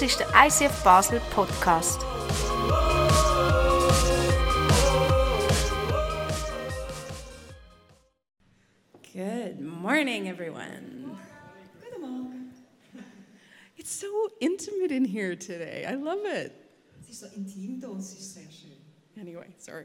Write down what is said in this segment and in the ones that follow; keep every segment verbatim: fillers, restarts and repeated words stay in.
Das ist der I C F Basel Podcast. Good morning, everyone. Guten Morgen. It's so intimate in here today. I love it. Es ist so intim da, es ist sehr schön. Anyway, sorry.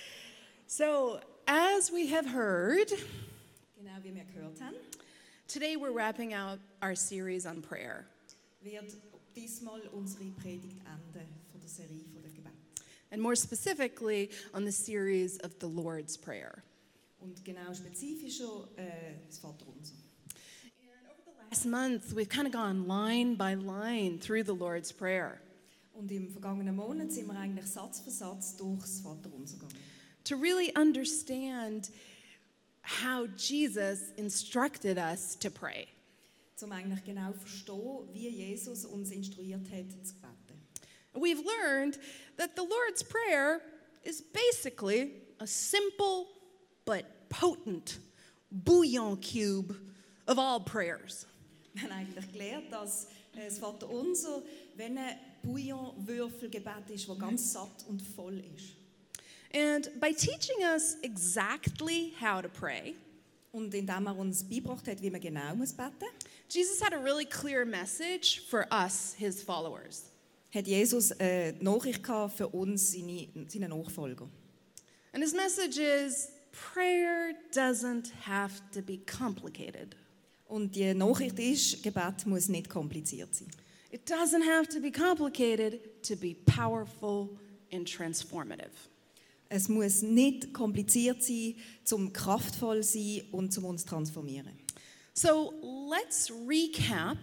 So, as we have heard, Genau wie wir gehört haben, today we're wrapping out our series on prayer. wird diesmal unsere Predigt enden von der Serie von der Gebet. And more specifically, on the series of the Lord's Prayer. Und genau spezifischer äh, das Vaterunser. Last month, we've kind of gone line by line through the Lord's Prayer Und im vergangenen Monat sind wir eigentlich Satz für Satz durchs Vaterunser gegangen. to really understand how Jesus instructed us to pray. Um eigentlich genau zu verstehen, wie Jesus uns instruiert hat, zu beten. We've learned that the Lord's Prayer is basically a simple but potent bouillon cube of all prayers. Wir haben eigentlich gelernt, dass äh, das Vaterunser wie ein Bouillonwürfelgebet ist, das ganz satt und voll ist. And by teaching us exactly how to pray, Und indem er uns beigebracht hat, wie man genau muss beten muss, Jesus had a really clear message for us, his followers. hat Jesus eine Nachricht gehabt für uns, seine, seine Nachfolger. And his message is prayer doesn't have to be complicated. Und die Nachricht ist, Gebet muss nicht kompliziert sein. It doesn't have to be complicated to be powerful and transformative. Es muss nicht kompliziert sein, zum kraftvoll sein und zum uns transformieren. So let's recap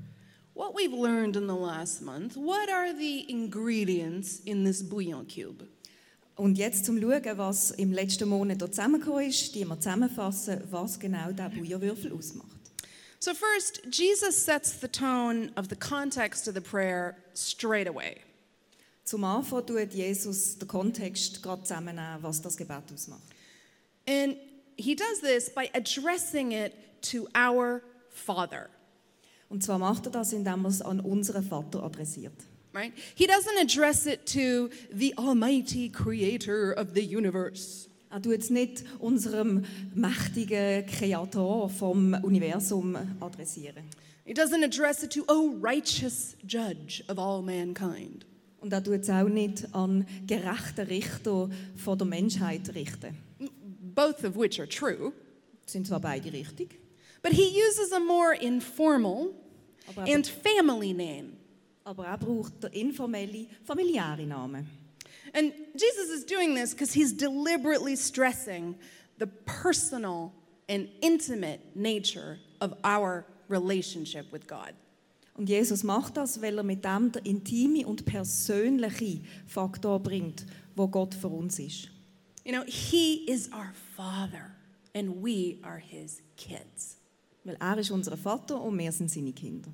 what we've learned in the last month. What are the ingredients in this bouillon cube? Und jetzt zum Schauen, was im letzten Monat hier zusammengekommen ist, die wir zusammenfassen, was genau der Bouillonwürfel ausmacht. So first, Jesus sets the tone of the context of the prayer straight away. Zum Anfang tut Jesus den Kontext gerade zusammennehmen, was das Gebet ausmacht. And he does this by addressing it to our Father, Und zwar macht er das, indem er es an unseren Vater adressiert. right? He doesn't address it to the almighty creator of the universe. Er tut es nicht unserem mächtigen Kreator vom Universum adressieren. He doesn't address it to, oh, righteous judge of all mankind. Und er tut es auch nicht an gerechten Richter von der Menschheit richten. Both of which are true. Das sind zwar beide richtig, But he uses a more informal aber er, and family name. aber er braucht den informellen, familiären Namen. And Jesus is doing this because he's deliberately stressing the personal and intimate nature of our relationship with God. Und Jesus macht das, weil er mit dem den intime und persönliche Faktor bringt, wo Gott für uns ist. You know, he is our Father and we are his kids. Weil er ist unser Vater und wir sind seine Kinder.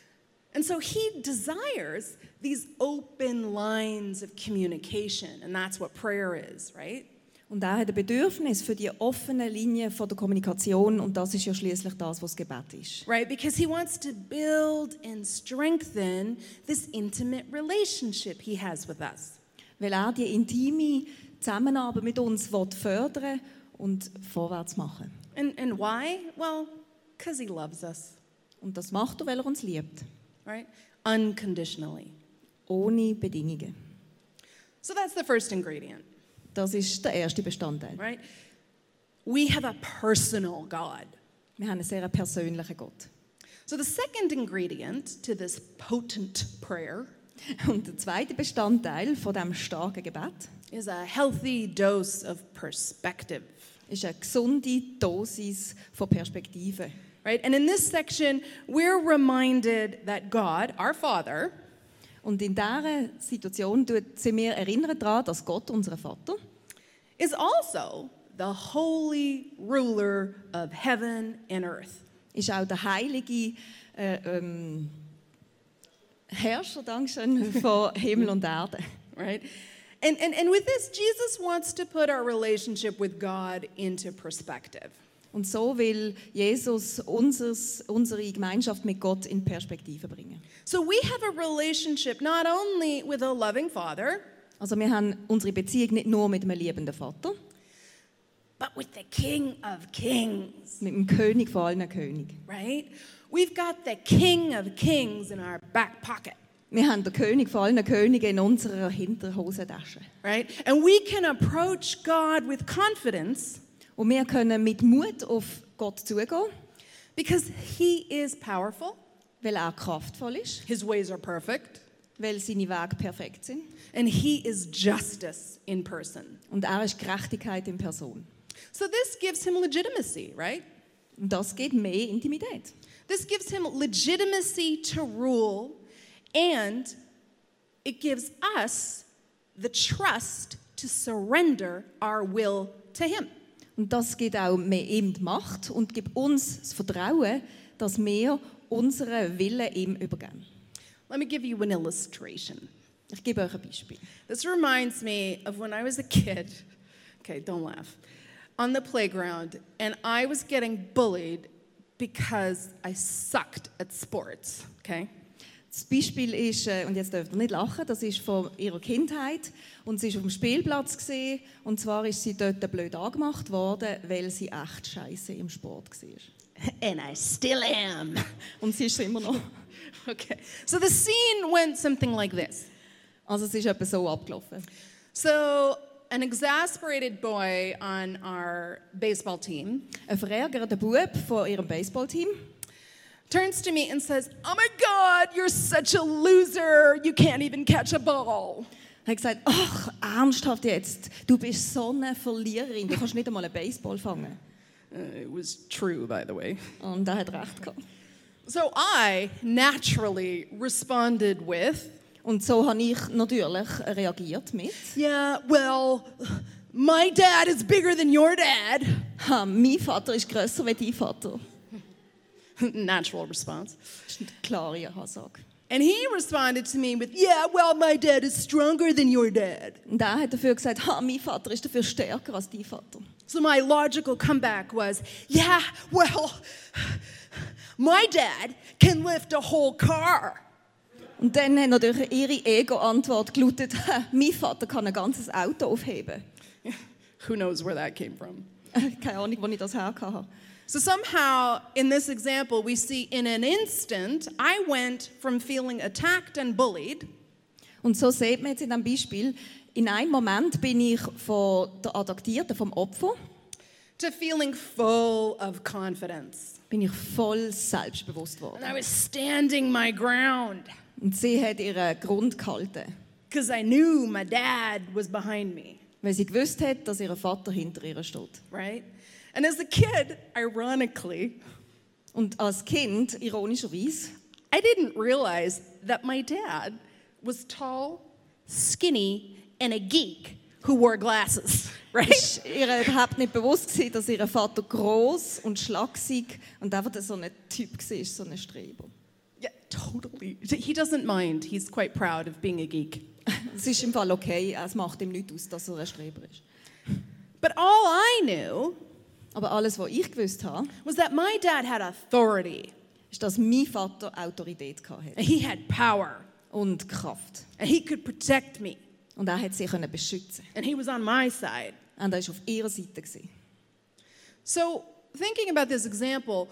And so he desires these open lines of communication, and that's what prayer is, right? Und er hat ein Bedürfnis für die offene Linie von der Kommunikation und das ist ja schließlich das, was Gebet ist. Right? Because he wants to build and strengthen this intimate relationship he has with us. Weil er die intime Zusammenarbeit mit uns will fördern und vorwärts machen. And, and why? Well, because he loves us, Und das macht er, weil er uns liebt. right? Unconditionally. Ohne Bedingungen. So that's the first ingredient, Das ist der erste Bestandteil. right? We have a personal God. Wir haben einen sehr persönlichen Gott. So the second ingredient to this potent prayer Und der zweite Bestandteil von diesem starken Gebet is a healthy dose of perspective. ist eine gesunde Dosis von Perspektive. Right? And in this section, we're reminded that God, our Father, Und in dieser Situation tut- sind wir erinnert daran, dass Gott, unser Vater, is also the holy ruler of heaven and earth. ist auch der heilige äh, ähm, Herrscher, Dankeschön, von Himmel und Erde. Right? And, and, and with this, Jesus wants to put our relationship with God into perspective. Und so will Jesus unseres, unsere Gemeinschaft mit Gott in Perspektive bringen. So we have a relationship not only with a loving Father, Also wir haben unsere Beziehung nicht nur mit einem liebenden Vater, but with the King of Kings, mit dem König von allen Königen. right? We've got the King of Kings in our back pocket, Wir haben den König von allen Königen in unserer Hinterhosentasche. right? And we can approach God with confidence Und wir können mit Mut auf Gott zugehen, because he is powerful, weil er kraftvoll ist, his ways are perfect, weil seine Wege perfekt sind. and he is justice in person. Und er ist Gerechtigkeit in Person. So this gives him legitimacy, right? Und das gibt mehr Intimität. This gives him legitimacy to rule, and it gives us the trust to surrender our will to him. Und das gibt auch mehr ihm die Macht und gibt uns das Vertrauen, dass wir unseren Willen ihm übergeben. Let me give you an illustration. Ich gebe euch ein Beispiel. This reminds me of when I was a kid. Okay, don't laugh. On the playground, and I was getting bullied because I sucked at sports, okay? Das Beispiel ist, äh, und jetzt dürft ihr nicht lachen, das ist von ihrer Kindheit und sie war auf dem Spielplatz gewesen, und zwar ist sie dort blöd angemacht worden, weil sie echt scheiße im Sport war. And I still am. Und sie ist es immer noch. Okay, so the scene went something like this. Also es ist etwa so abgelaufen. So an exasperated boy on our baseball team Ein verärgerter Bub von ihrem Baseballteam turns to me and says, "Oh my God, you're such a loser. You can't even catch a ball." hat gesagt, ach, ernsthaft jetzt, du bist so eine Verliererin, du kannst nicht einmal einen Baseball fangen. Uh, it was true, by the way. Und er hat recht gehabt. So I naturally responded with, Und so habe ich natürlich reagiert mit, "Yeah, well, my dad is bigger than your dad." ha, mein Vater ist grösser als dein Vater. Natural response. Das ist eine klare Aussage. And he responded to me with, "Yeah, well, my dad is stronger than your dad." Und er hat dafür gesagt, ha, mein Vater ist dafür stärker als dein Vater. So my logical comeback was, "Yeah, well, my dad can lift a whole car." Und dann hat natürlich ihre Ego-Antwort gelautet, ha, mein Vater kann ein ganzes Auto aufheben. Who knows where that came from? Keine Ahnung, wo ich das her hatte. So somehow, in this example, we see in an instant, I went from feeling attacked and bullied Und so sieht man jetzt in diesem Beispiel, in einem Moment bin ich von der Adoptierten, vom Opfer, to feeling full of confidence. bin ich voll selbstbewusst And worden. I was standing my ground Und sie hat ihren Grund gehalten, because I knew my dad was behind me, weil sie gewusst hat, dass ihr Vater hinter ihr steht. right? And as a kid, ironically, Und als Kind, ironischerweise, I didn't realize that my dad was tall, skinny, and a geek who wore glasses, right? ist ihr überhaupt nicht bewusst gewesen, dass ihr Vater groß und schlaksig und einfach so ein Typ war, so ein Streber. Yeah, totally. He doesn't mind. He's quite proud of being a geek. Es ist im Fall okay, es macht ihm nichts aus, dass er ein Streber ist. But all I knew Aber alles, was ich gewusst habe, was that my dad had authority, ist, dass mein Vater Autorität hatte and he had power, und Kraft. and he could protect me, Und er hat sie können beschützen. and he was on my side. Und er war auf ihrer Seite gewesen. So, thinking about this example,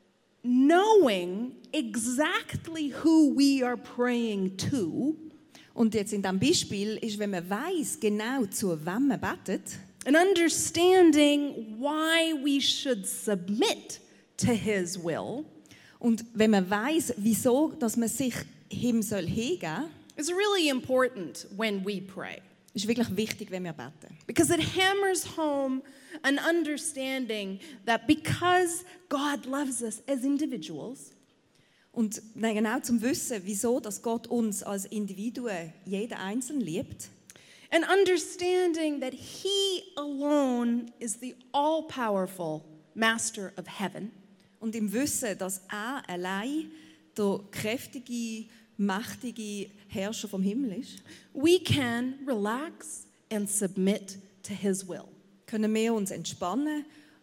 knowing exactly who we are praying to Und jetzt in diesem Beispiel ist, wenn man weiß genau zu wem man betet, and understanding why we should submit to his will und wenn man weiß, wieso, dass man sich ihm soll hingeben soll, is really important when we pray. ist wirklich wichtig, wenn wir beten. Because it hammers home an understanding that because God loves us as individuals, Und dann genau zum Wissen, wieso, dass Gott uns als Individuen, jeden Einzelnen liebt, and understanding that he alone is the all-powerful master of heaven, und im Wissen, dass er allein der kräftige, mächtige Herrscher vom Himmel ist, we can relax and submit to his will. können wir uns entspannen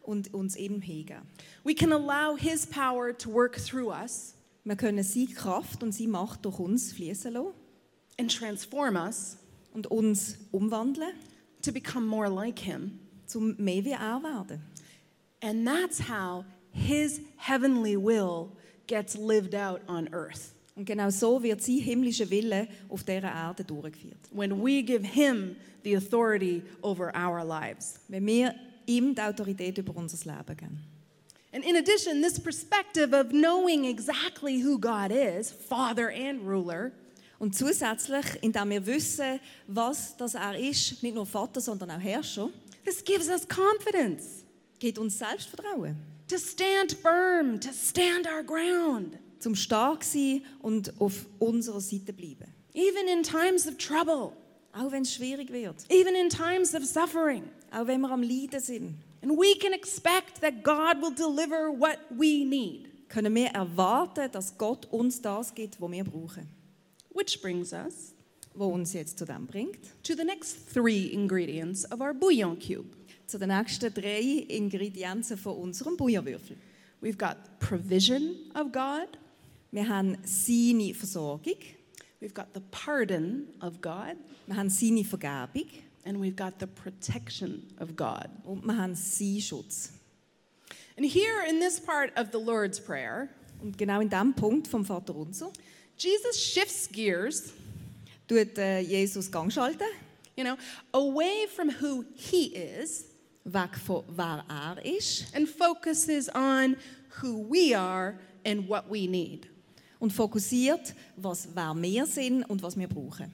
und uns ihm hingeben. We can allow His power to work through us Wir können seine Kraft und seine Macht durch uns fließen lassen and transform us und uns umwandeln, to become more like Him. um mehr wie er werden. And that's how His heavenly will gets lived out on earth. Und genau so wird sein himmlischer Wille auf dieser Erde durchgeführt. When we give Him the authority over our lives. Wenn wir ihm die Autorität über unser Leben geben. And in addition, this perspective of knowing exactly who God is, Father and ruler, Und zusätzlich, indem wir wissen, was das er ist, nicht nur Vater, sondern auch Herrscher, this gives us confidence gibt uns Selbstvertrauen, to stand firm, to stand our ground, zum stark sein und auf unserer Seite bleiben. even in times of trouble, Auch wenn es schwierig wird, even in times of suffering. auch wenn wir am Leiden sind, And we can expect that God will deliver what we need. können wir erwarten, dass Gott uns das gibt, was wir brauchen. Which brings us Was uns jetzt zu dem bringt, to the next three ingredients of our bouillon cube. zu den nächsten drei Ingredienzen von unserem Bouillonwürfel. We've got provision of God, Wir haben seine Versorgung, we've got the pardon of God, wir haben seine Vergebung and we've got the protection of God. und wir haben seinen Schutz. And here in this part of the Lord's Prayer, Und genau in diesem Punkt vom Vaterunser Jesus shifts gears, tut äh, Jesus Gang schalten, you know, away from who He is weg von wer er ist and focuses on who we are and what we need. und fokussiert, was wer wir sind und was wir brauchen.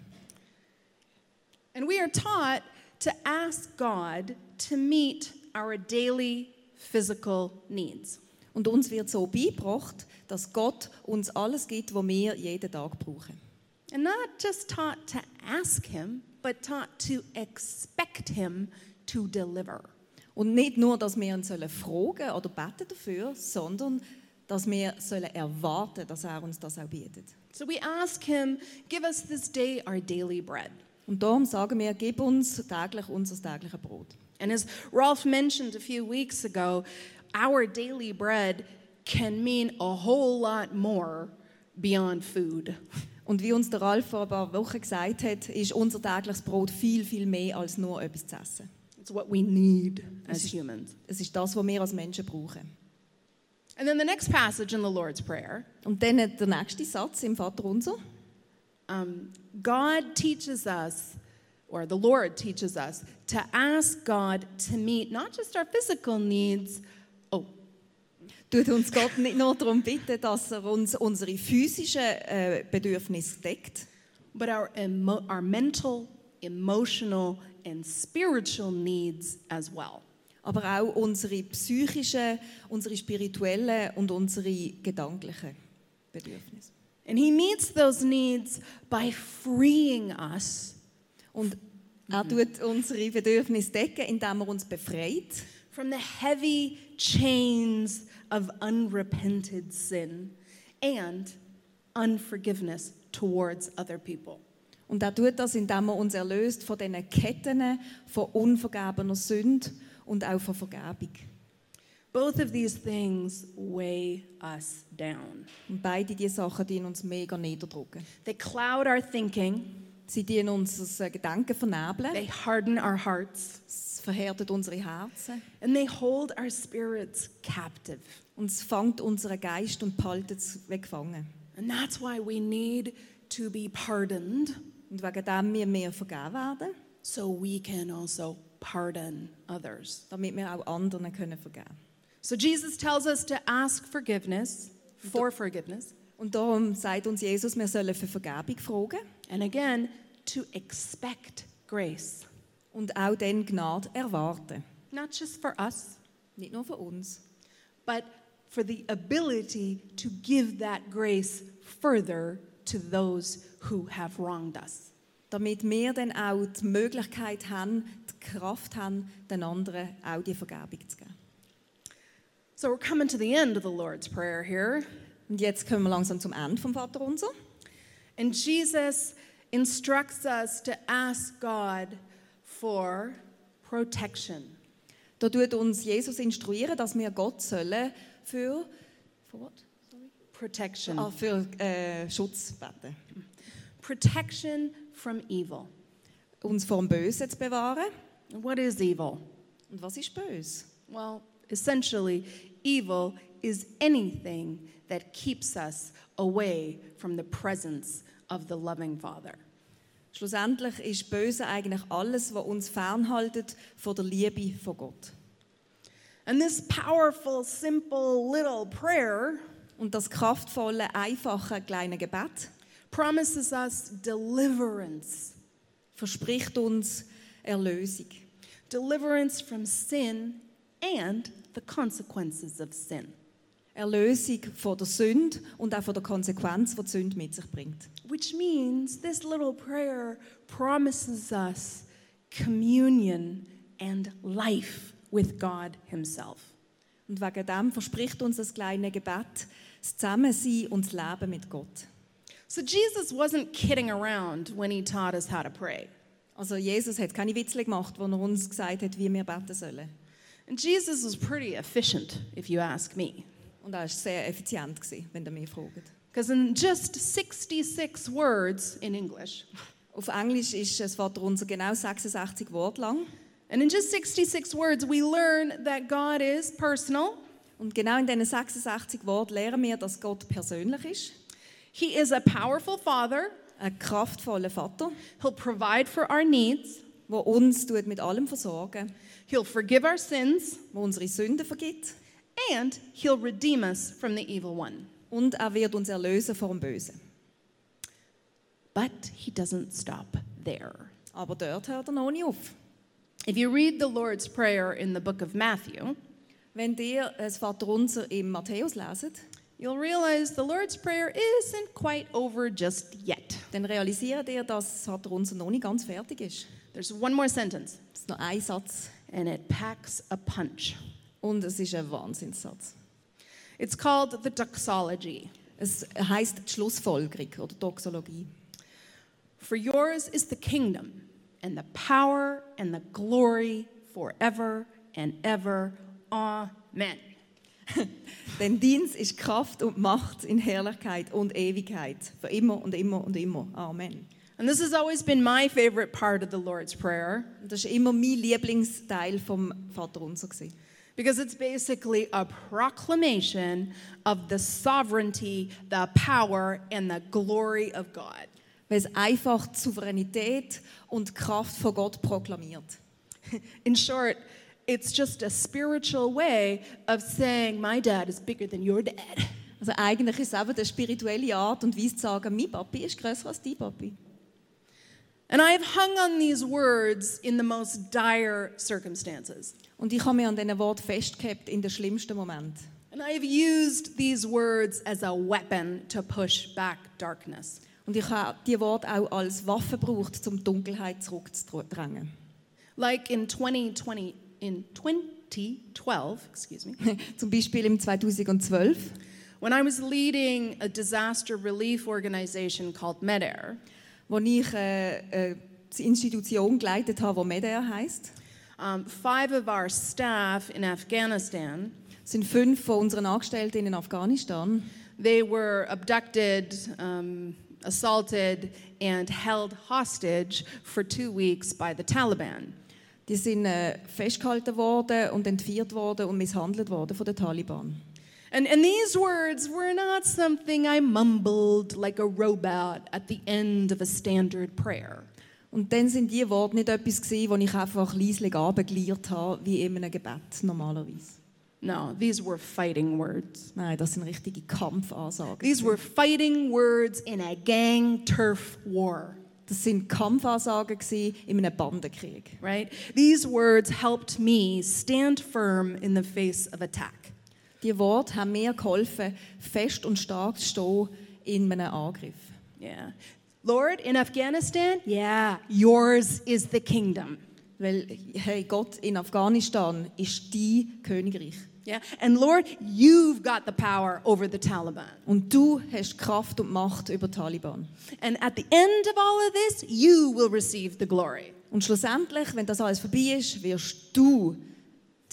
And we are taught to ask God to meet our daily physical needs. Und uns wird so beigebracht, dass Gott uns alles gibt, was wir jeden Tag brauchen. And not just taught to ask Him, but taught to expect Him to deliver. Und nicht nur, dass wir ihn sollen fragen oder beten dafür, sondern dass wir sollen erwarten, dass er uns das auch bietet. So we ask Him, give us this day our daily bread. Und darum sagen wir, gib uns täglich unser tägliches Brot. And as Rolf mentioned a few weeks ago, our daily bread can mean a whole lot more beyond food. Und wie uns der Ralf vor ein paar Wochen gesagt hat, ist unser tägliches Brot viel, viel mehr als nur etwas zu essen. It's what we need as humans. Es ist das, was wir als Menschen brauchen. And then the next passage in the Lord's Prayer, Und dann der nächste Satz im Vaterunser. um, God teaches us, or the Lord teaches us, to ask God to meet not just our physical needs, oh, Tut uns Gott nicht nur darum bitten, dass er uns unsere physischen äh, Bedürfnisse deckt, but our, emo- our mental, emotional, and spiritual needs as well. aber auch unsere psychischen, unsere spirituellen und unsere gedanklichen Bedürfnisse. And He meets those needs by freeing us Und er tut unsere Bedürfnisse decken, indem er uns befreit from the heavy chains of unrepented sin and unforgiveness towards other people. Und er tut das, indem er uns erlöst von diesen Ketten von unvergebener Sünde und auch von Vergebung. Both of these things weigh us down. Und beide diese Sachen die uns mega niederdrücken. They cloud our thinking, Sie dienen unser Gedanken vernebeln, they harden our hearts, es verhärtet unsere Herzen and they hold our spirits captive. und es fängt unseren Geist und behaltet es gefangen. And that's why we need to be pardoned Und wegen dem wir mehr vergeben werden, so we can also pardon others. damit wir auch anderen können vergeben. So Jesus tells us to ask forgiveness, for forgiveness, Und darum sagt uns Jesus, wir sollen für Vergebung fragen and again, to expect grace. und auch dann Gnade erwarten. Not just for us, Nicht nur für uns, but for the ability to give that grace further to those who have wronged us. damit wir dann auch die Möglichkeit haben, die Kraft haben, den anderen auch die Vergebung zu geben. So we're coming to the end of the Lord's Prayer here. Und jetzt kommen wir langsam zum Ende vom Vaterunser. And Jesus instructs us to ask God for protection. Da tut uns Jesus instruieren, dass wir Gott sollen für, für, what? Sorry? Protection. Ah, für äh, Schutz beten. Protection from evil. Uns vor dem Bösen zu bewahren. What is evil? Und was ist böse? Well, essentially, evil is anything that keeps us away from the presence of the loving Father. Schlussendlich ist böse eigentlich alles, was uns fernhaltet von der Liebe von Gott. And this powerful, simple little prayer Und das kraftvolle, einfache kleine Gebet promises us deliverance. verspricht uns Erlösung. Deliverance from sin and the consequences of sin. Erlösung von der Sünde und auch von der Konsequenz, die die Sünde mit sich bringt. Which means this little prayer promises us communion and life with God Himself. Und wegen dem verspricht uns das kleine Gebet das Zusammensein und das Leben mit Gott. So Jesus wasn't kidding around when He taught us how to pray. Also Jesus hat keine Witze gemacht, wo er uns gesagt hat, wie wir beten sollen. And Jesus was pretty efficient, if you ask me. Und er war sehr effizient, wenn ihr mich fragt. Because in just sixty-six words in English, Auf Englisch ist das Vaterunser genau sechsundsechzig Worte lang. and in just sixty-six words, we learn that God is personal, Und genau in diesen sechsundsechzig Worten lernen wir, dass Gott persönlich ist. He is a powerful Father, Ein kraftvoller Vater, He'll provide for our needs, der uns tut mit allem versorgen, He'll forgive our sins, der unsere Sünden vergibt. and He'll redeem us from the evil one. Und er wird uns erlösen vor dem Bösen. But He doesn't stop there. Aber dort hört er noch nicht auf. If you read the Lord's Prayer in the book of Matthew, Wenn ihr das Vaterunser im Matthäus leset, you'll realize the Lord's Prayer isn't quite over just yet. dann realisiert ihr, dass das Vaterunser noch nicht ganz fertig ist. There's one more sentence, Das ist noch ein Satz and it packs a punch. und es ist ein Wahnsinnssatz. It's called the doxology. Es heisst die Schlussfolgerung oder Doxologie. For yours is the kingdom, and the power, and the glory forever and ever. Amen. Denn Dienst ist Kraft und Macht in Herrlichkeit und Ewigkeit. Für immer und immer und immer. Amen. And this has always been my favorite part of the Lord's Prayer, Und das war immer mein Lieblingsteil vom Vaterunser gewesen. because it's basically a proclamation of the sovereignty, the power, and the glory of God. Weil es einfach die Souveränität und die Kraft von Gott proklamiert. In short, it's just a spiritual way of saying, my dad is bigger than your dad. Also eigentlich ist es eben eine spirituelle Art und Weise zu sagen, mein Papi ist grösser als dein Papi. And I have hung on these words in the most dire circumstances. Und ich habe mir an diesen Wort festgehalten in den schlimmsten Moment. And I have used these words as a weapon to push back darkness. Und ich habe die Worte auch als Waffe gebraucht, um die Dunkelheit zurückzudrängen. Like in twenty twenty, in twenty twelve, excuse me, Zum Beispiel im zweitausendzwölf, when I was leading a disaster relief organization called MEDAIR. wo ich äh, äh, die Institution geleitet habe, die MEDAIR heisst. Um, five of our staff in Afghanistan, Es sind fünf von unseren Angestellten in Afghanistan. they were abducted, um, assaulted, and held hostage for two weeks by the Taliban. Die sind äh, festgehalten worden und entführt worden und misshandelt worden von den Taliban. And, and these words were not something I mumbled like a robot at the end of a standard prayer. Und dann sind die Worte nicht etwas gewesen, wo ich einfach leislich abgegliedert habe, wie in einem Gebet normalerweise. No, these were fighting words. Nein, das sind richtige Kampfansagen. These were fighting words in a gang turf war, Das sind Kampfansagen gewesen in einem Bandenkrieg. right? These words helped me stand firm in the face of attack. Die Worte haben mir geholfen, fest und stark zu stehen in einem Angriff. Yeah. Lord, in Afghanistan, yeah, yours is the kingdom. Weil, hey, Gott, in Afghanistan ist dein Königreich. Yeah. And Lord, you've got the power over the Taliban. Und du hast Kraft und Macht über die Taliban. And at the end of all of this, you will receive the glory. Und schlussendlich, wenn das alles vorbei ist, wirst du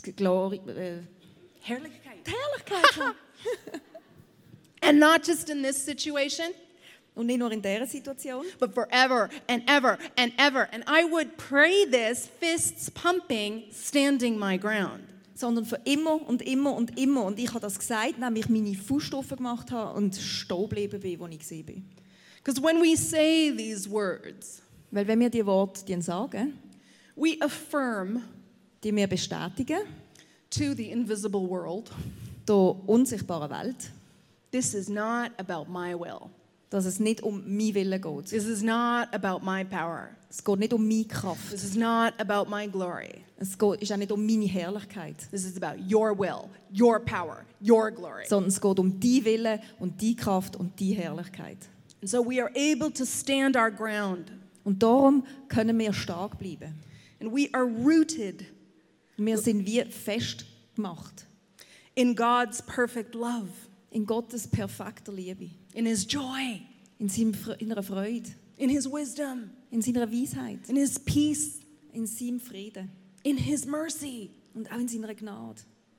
die Glory, äh, Herrlichkeit. die Herrlichkeit. And not just in this situation, Und nicht nur in dieser Situation, but forever and ever and ever. And I would pray this, fists pumping, standing my ground. sondern für immer und immer und immer. Und ich habe das gesagt, nämlich meine Fußstapfen gemacht habe und stehen geblieben bin, wo ich gesehen bin. Because when we say these words, Weil wenn wir die Worte die sagen, we affirm die wir bestätigen, to the invisible world, der unsichtbaren Welt, this is not about my will. dass es nicht um meinen Willen geht. This is not about my power. Es geht nicht um meine Kraft. This is not about my glory. Es geht, ist auch nicht um meine Herrlichkeit. This is about your will, your power, your glory. Sondern es geht um die Wille und die Kraft und die Herrlichkeit. And so we are able to stand our ground. Und darum können wir stark bleiben. And we are rooted Wir sind wie fest gemacht in God's perfect love, in Gottes perfekter Liebe, in His joy, in seiner Fre- in einer Freude, in His wisdom, in seiner Weisheit, in His peace, in seinem Frieden in His mercy. und auch in seiner Gnade.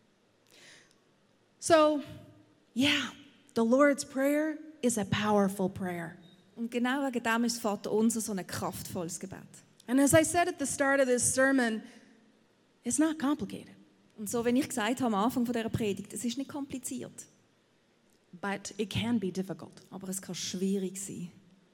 So, yeah, the Lord's Prayer is a powerful prayer. Und genau wegen dem ist das Vaterunser so ein kraftvolles Gebet. And as I said at the start of this sermon, it's not complicated, Und so, wenn ich gesagt habe am Anfang von dieser Predigt, es ist nicht kompliziert, but it can be difficult. aber es kann schwierig sein.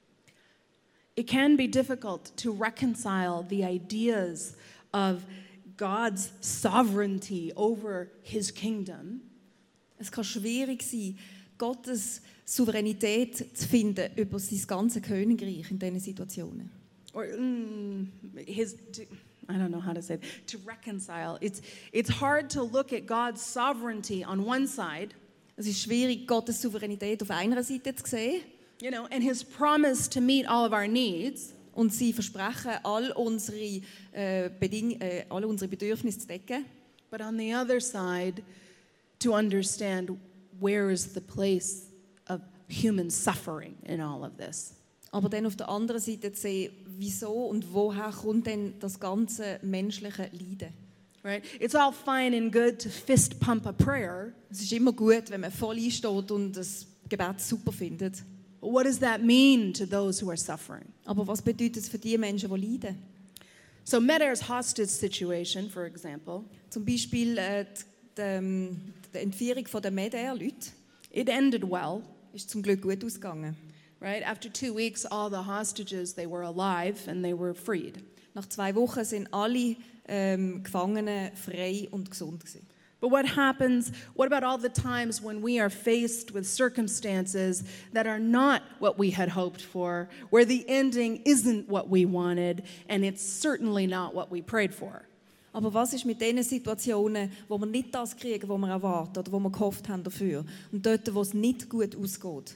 It can be difficult to reconcile the ideas of God's sovereignty over His kingdom Es kann schwierig sein, Gottes Souveränität zu finden über sein ganzes Königreich in diesen Situationen. or mm, His. To, I don't know how to say it. To reconcile, it's it's hard to look at God's sovereignty on one side, Es ist schwierig, Gottes Souveränität auf einer Seite zu sehen you know, and His promise to meet all of our needs, und sie versprechen, all unsere, äh, Beding äh, alle unsere Bedürfnisse zu decken. but on the other side, to understand where is the place of human suffering in all of this. Aber dann auf der anderen Seite zu sehen, wieso und woher kommt denn das ganze menschliche Leiden. Right? It's all fine and good to fist pump a prayer. Es ist immer gut, wenn man voll einsteht und das Gebet super findet. But what does that mean to those who are suffering? Aber was bedeutet es für die Menschen, die leiden? So Medair's hostage situation, for example, Zum Beispiel äh, die, die, ähm, die Entführung der Medair-Leute it ended well. ist zum Glück gut ausgegangen. Right? After two weeks, all the hostages, they were alive and they were freed. Nach zwei Wochen sind alle ähm, Gefangenen frei und gesund gewesen. But what happens, what about all the times when we are faced with circumstances that are not what we had hoped for, where the ending isn't what we wanted, and it's certainly not what we prayed for? Aber was ist mit den Situationen, wo wir nicht das kriegen, was wir erwarten oder wo wir gehofft haben dafür? Und dort, wo es nicht gut ausgeht.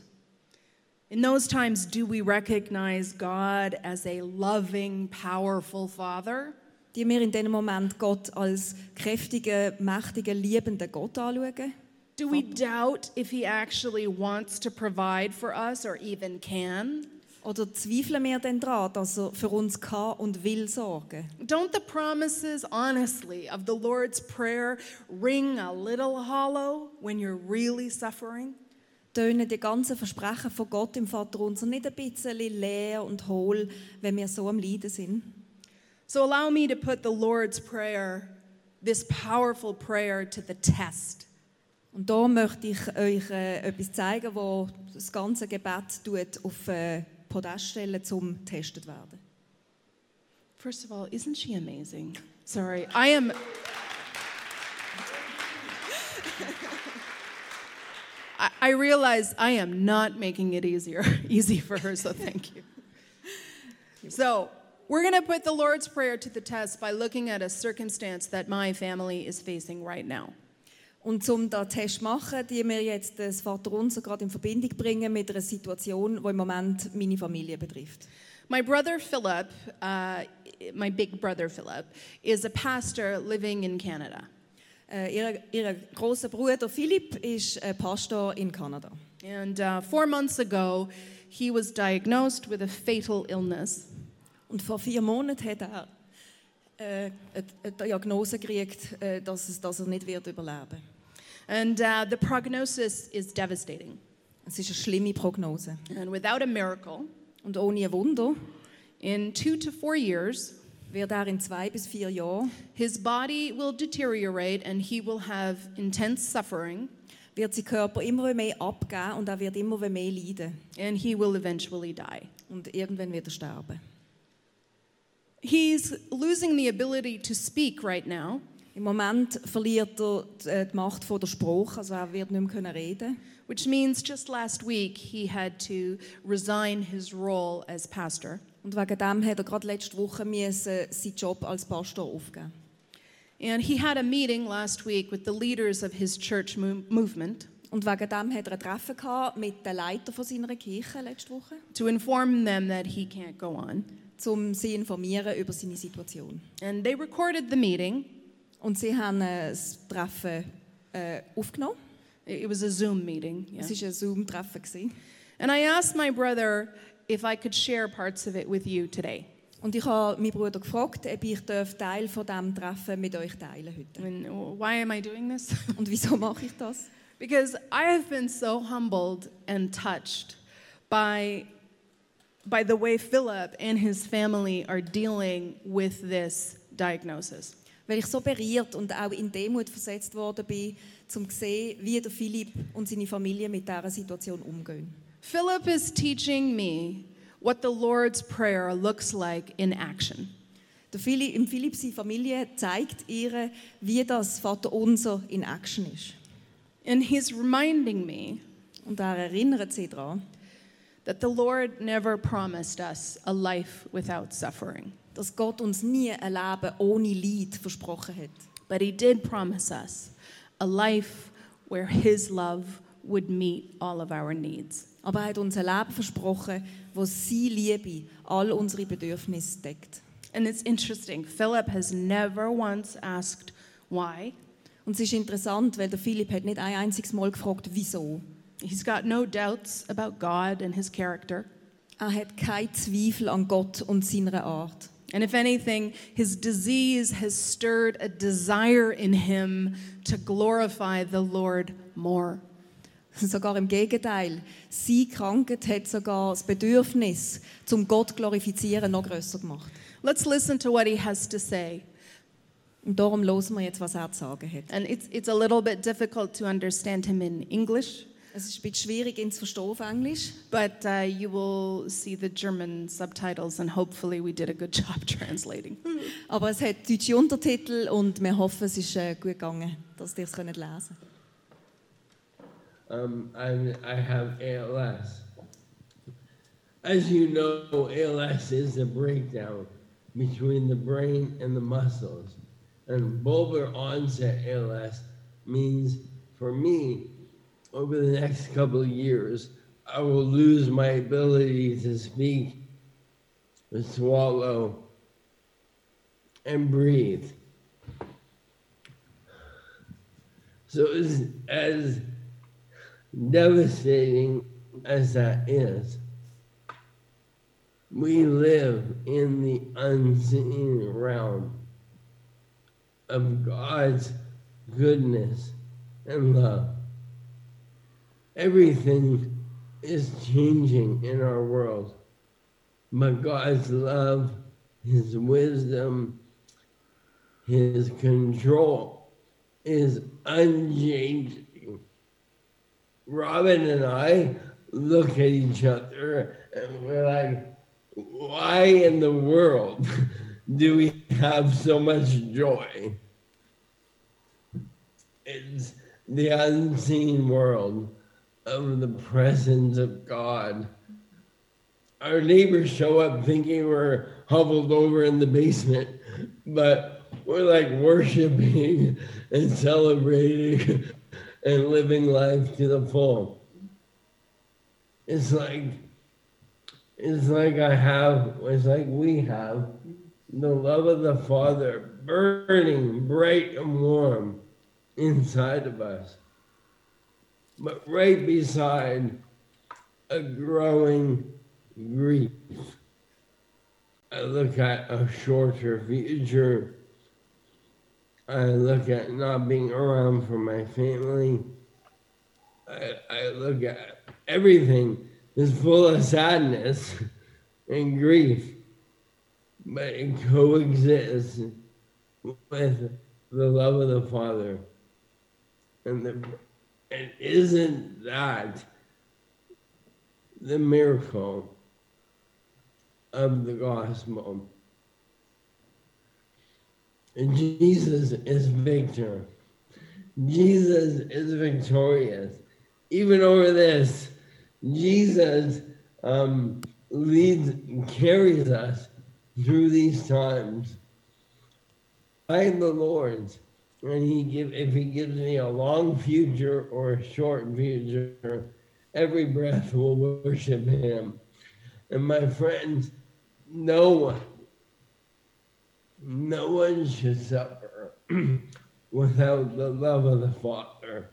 In those times, do we recognize God as a loving, powerful Father? Die wir in diesem Moment Gott als kräftigen, mächtigen, liebenden Gott anschauen? Do we doubt if He actually wants to provide for us or even can? Oder zweifeln wir denn daran, dass er für uns kann und will sorgen? Don't the promises, honestly, of the Lord's Prayer ring a little hollow when you're really suffering? Tönen die ganzen Versprechen von Gott im Vaterunser nicht ein bisschen leer und hohl, wenn wir so am Leiden sind? So allow me to put the Lord's Prayer, this powerful prayer, to the test. Und da möchte ich euch äh, etwas zeigen, wo das ganze Gebet tut auf äh, Podest stellen, zum getestet werden. First of all, isn't she amazing? Sorry, I am... I, I realize I am not making it easier, easy for her, so thank you. So, we're going to put the Lord's Prayer to the test by looking at a circumstance that my family is facing right now. Und um diesen Test zu machen, die wir jetzt das Vaterunser gerade in Verbindung bringen mit einer Situation, die im Moment meine Familie betrifft. My brother Philip, uh, my big brother Philip, is a pastor living in Canada. Äh, ihr, ihr grosser Bruder Philipp ist ein Pastor in Kanada. And uh, four months ago, he was diagnosed with a fatal illness. Und vor vier Monaten hat er äh, eine Diagnose gekriegt, äh, dass, es, dass er nicht wird überleben. And uh, the prognosis is devastating. Es ist eine schlimme Prognose. And without a miracle, Und ohne ein Wunder in two to four years, wird er in zwei bis vier Jahren his body will deteriorate and he will have intense suffering wird sein Körper immer mehr abgeben und er wird immer mehr leiden. and he will eventually die. Und irgendwann wird er sterben. He's losing the ability to speak right now. Im Moment verliert er die- die Macht von der Sprache, also er wird nicht mehr können reden. Which means just last week he had to resign his role as pastor. Und wegen dem hat er gerade letzte Woche müssen seinen Job als Pastor aufgeben. And he had a meeting last week with the leaders of his church mo- movement Und wegen dem hat er ein Treffen gehabt mit den Leitern von seiner Kirche letzte Woche, to inform them that he can't go on. um sie zu informieren über seine Situation. And they recorded the meeting. Und sie haben äh, das Treffen äh, aufgenommen. It it was a Zoom meeting. Yeah. Es war ein Zoom-Treffen gewesen. And I asked my brother if I could share parts of it with you today. Und ich habe meinen Bruder gefragt, ob ich Teil von diesem Treffen mit euch teilen I heute. mean, why am I doing this? Und wieso mache ich das? Because I have been so humbled and touched by, by the way Philip and his family are dealing with this diagnosis. Weil ich so berührt und auch in Demut versetzt worden bin, um zu sehen, wie der Philipp und seine Familie mit dieser Situation umgehen. Philip is teaching me what the Lord's Prayer looks like in action. Der Philipp, im Philipp seine Familie zeigt ihr, wie das Vaterunser in Action ist. And he's reminding me Und er erinnert sie daran, that the Lord never promised us a life without suffering. dass Gott uns nie ein Leben ohne Leid versprochen hat. But he did promise us a life where his love would meet all of our needs. Aber er hat uns ein Leben versprochen, wo seine Liebe all unsere Bedürfnisse deckt. And it's interesting, Philip has never once asked why. Und es ist interessant, weil der Philipp hat nicht ein einziges Mal gefragt, wieso. He's got no doubts about God and his character. Er hat keinen Zweifel an Gott und seiner Art. And if anything, his disease has stirred a desire in him to glorify the Lord more. Sogar im Gegenteil. Seine Krankheit hat sogar das Bedürfnis, zum Gott zu glorifizieren, noch grösser gemacht. Let's listen to what he has to say. Und darum hören wir jetzt, was er zu sagen hat. And it's, it's a little bit difficult to understand him in English, Es ist ein bisschen schwierig, ihn zu verstehen auf Englisch. but uh, you will see the German subtitles, and hopefully we did a good job translating. Aber es hat deutsche Untertitel und wir hoffen, es ist äh, gut gegangen, dass ihr es lesen könnt. Um, I'm, I have A L S. As you know, A L S is a breakdown between the brain and the muscles. And bulbar onset A L S means, for me, over the next couple of years, I will lose my ability to speak, to swallow, and breathe. So as, as devastating as that is, we live in the unseen realm of God's goodness and love. Everything is changing in our world, but God's love, His wisdom, His control is unchanging. Robin and I look at each other and we're like, why in the world do we have so much joy? It's the unseen world of the presence of God. Our neighbors show up thinking we're huddled over in the basement, but we're like worshiping and celebrating and living life to the full. It's like, it's like I have, it's like we have the love of the Father burning bright and warm inside of us. But right beside a growing grief, I look at a shorter future. I look at not being around for my family. I, I look at everything is full of sadness and grief, but it coexists with the love of the Father. And, the, and isn't that the miracle of the gospel? And Jesus is victor. Jesus is victorious. Even over this, Jesus um, leads, carries us through these times. I am the Lord's, and He give if He gives me a long future or a short future, every breath will worship Him. And my friends, no one, no one should suffer without the love of the Father.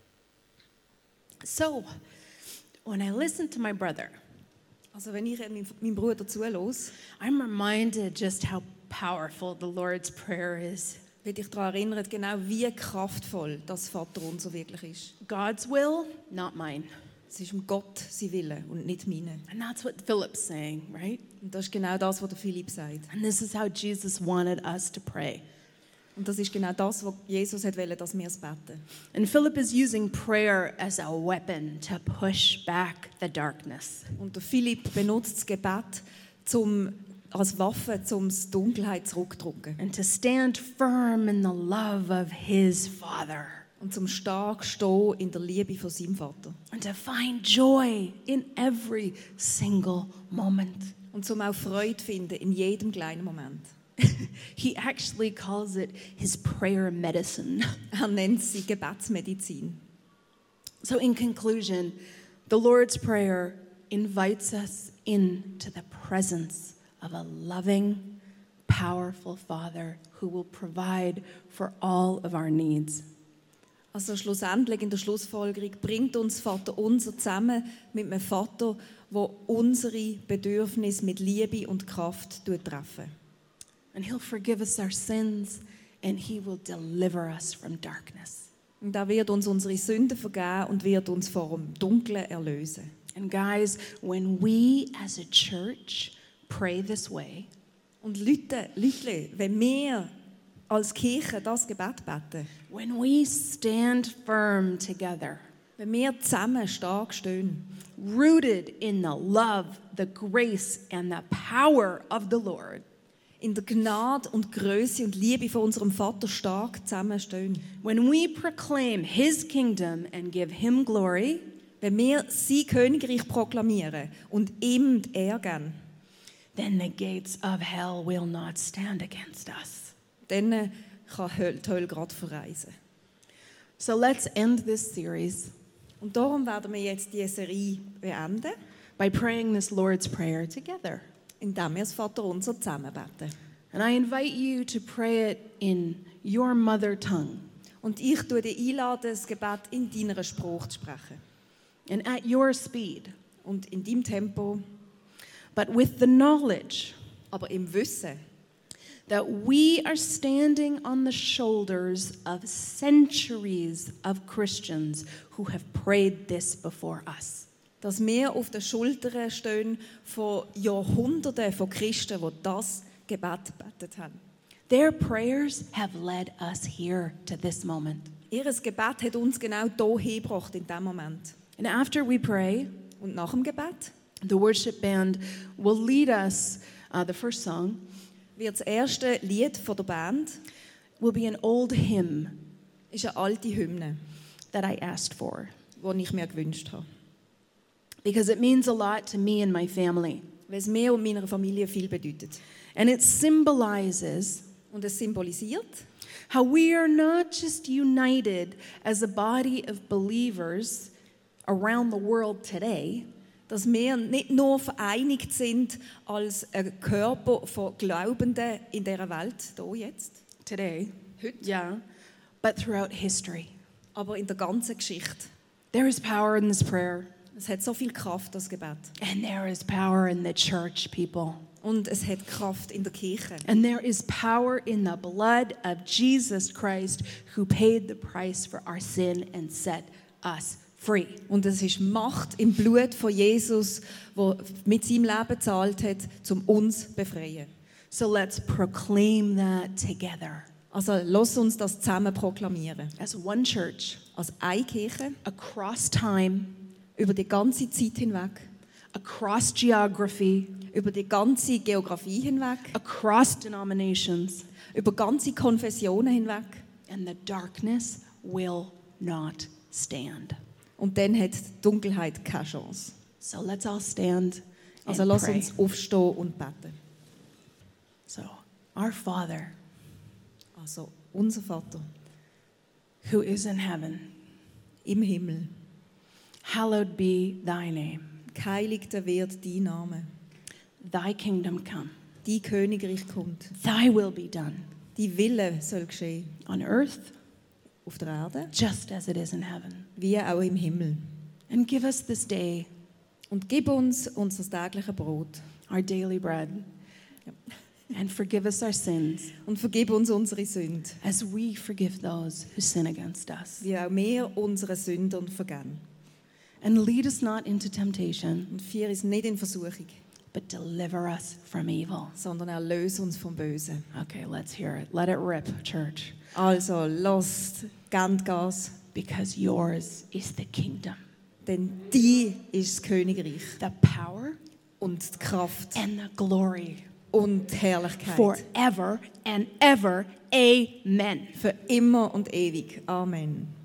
So, when I listen to my brother, Also wenn ich meinem meinem Bruder zuhöre, I'm reminded just how powerful the Lord's Prayer is. wird ich daran erinnert, genau wie kraftvoll das Vaterunser wirklich ist. God's will, not mine. Es ist um Gott sein Wille und nicht meine. And that's what Philip's saying, right? Und das ist genau das, was der Philipp sagt. And this is how Jesus wanted us to pray. Und das ist genau das, was Jesus hat wollte, dass wir es beten. And Philip is using prayer as a weapon to push back the darkness. Und der Philipp benutzt das Gebet zum, als Waffe, um die Dunkelheit zurückzudrücken. And to stand firm in the love of his Father. Und zum stark stehen in der Liebe von seinem Vater. And to find joy in every single moment. Und zum auch Freude finden in jedem kleinen Moment. He actually calls it his prayer medicine. Er nennt sie Gebetsmedizin. So in conclusion, the Lord's Prayer invites us into the presence of a loving, powerful Father who will provide for all of our needs. Also schlussendlich in der Schlussfolgerung bringt uns Vater unser zusammen mit einem Vater, der unsere Bedürfnisse mit Liebe und Kraft treffen. And he'll forgive us our sins and he will deliver us from darkness. Und er wird uns unsere Sünden vergeben und wird uns vor dem Dunklen erlösen. And guys, when we as a church pray this way, Und Leute, Leute, wenn wir als Kirche das Gebet beten, when we stand firm together, wenn wir zusammen stark stehen, rooted in the love, the grace and the power of the Lord, in der Gnade und Größe und Liebe von unserem Vater stark zusammenstehen, when we proclaim his kingdom and give him glory, wenn wir sein Königreich proklamieren und ihm die Ehre geben, then the gates of hell will not stand against us. dann kann die Hölle gerade verreisen. So let's end this series Und darum werden wir jetzt diese Serie beenden, by praying this Lord's Prayer together. indem wir das Vaterunser zusammen beten. And I invite you to pray it in your mother tongue Und ich tue dich einladen, das Gebet in deiner Sprache zu sprechen. and at your speed, Und in deinem Tempo, but with the knowledge aber im Wissen, that we are standing on the shoulders of centuries of Christians who have prayed this before us. dass wir auf den Schultern stehen von Jahrhunderten von Christen, die das Gebet gebetet haben. Their prayers have led us here to this moment. Ihr Gebet hat uns genau hierher gebracht in diesem Moment. And after we pray, Und nach dem Gebet the worship band will lead us, uh, the first song wird das erste Lied von der Band will be an old hymn ist eine alte Hymne, that I asked for die ich mir gewünscht habe. because it means a lot to me and my family. Weil es mir und meiner Familie viel bedeutet. And it symbolizes Und es symbolisiert, how we are not just united as a body of believers around the world today, dass wir nicht nur vereinigt sind als ein Körper von Glaubenden in dieser Welt, hier jetzt, today, heute, yeah, but throughout history. aber in der ganzen Geschichte. There is power in this prayer, Es hat so viel Kraft, das Gebet. and there is power in the church, people. Und es hat Kraft in der Kirche. And there is power in the blood of Jesus Christ, who paid the price for our sin and set us free. Und es ist Macht im Blut von Jesus, der mit seinem Leben gezahlt hat, um uns zu befreien. So let's proclaim that together Also lass uns das zusammen proklamieren. as one church, Als eine Kirche, across time, über die ganze Zeit hinweg, across geography, über die ganze Geografie hinweg, across denominations, über ganze Konfessionen hinweg. and the darkness will not stand. Und dann hat die Dunkelheit keine Chance. So let's all stand Also and lass pray. uns aufstehen und beten. So, our Father, Also unser Vater who is in heaven, im Himmel, hallowed be thy name. geheiligt wird dein Name. Thy kingdom come. Dein Königreich kommt. Thy will be done Dein Wille soll geschehen. on earth Auf der Erde, just as it is in heaven. wie auch im Himmel. And give us this day Und gib uns unser tägliches Brot. our daily bread. And forgive us our sins Und vergib uns unsere Sünden, as we forgive those who sin against us. wie auch wir unsere Sünden vergeben. And lead us not into temptation, Und führe uns nicht in Versuchung, but deliver us from evil. sondern erlöse uns vom Bösen. Okay, let's hear it. Let it rip, church. Also, lasst gebt Gas, Because yours is the kingdom, denn die ist das Königreich the power, und die Kraft and the glory und die Herrlichkeit forever and ever. Amen. für immer und ewig. Amen.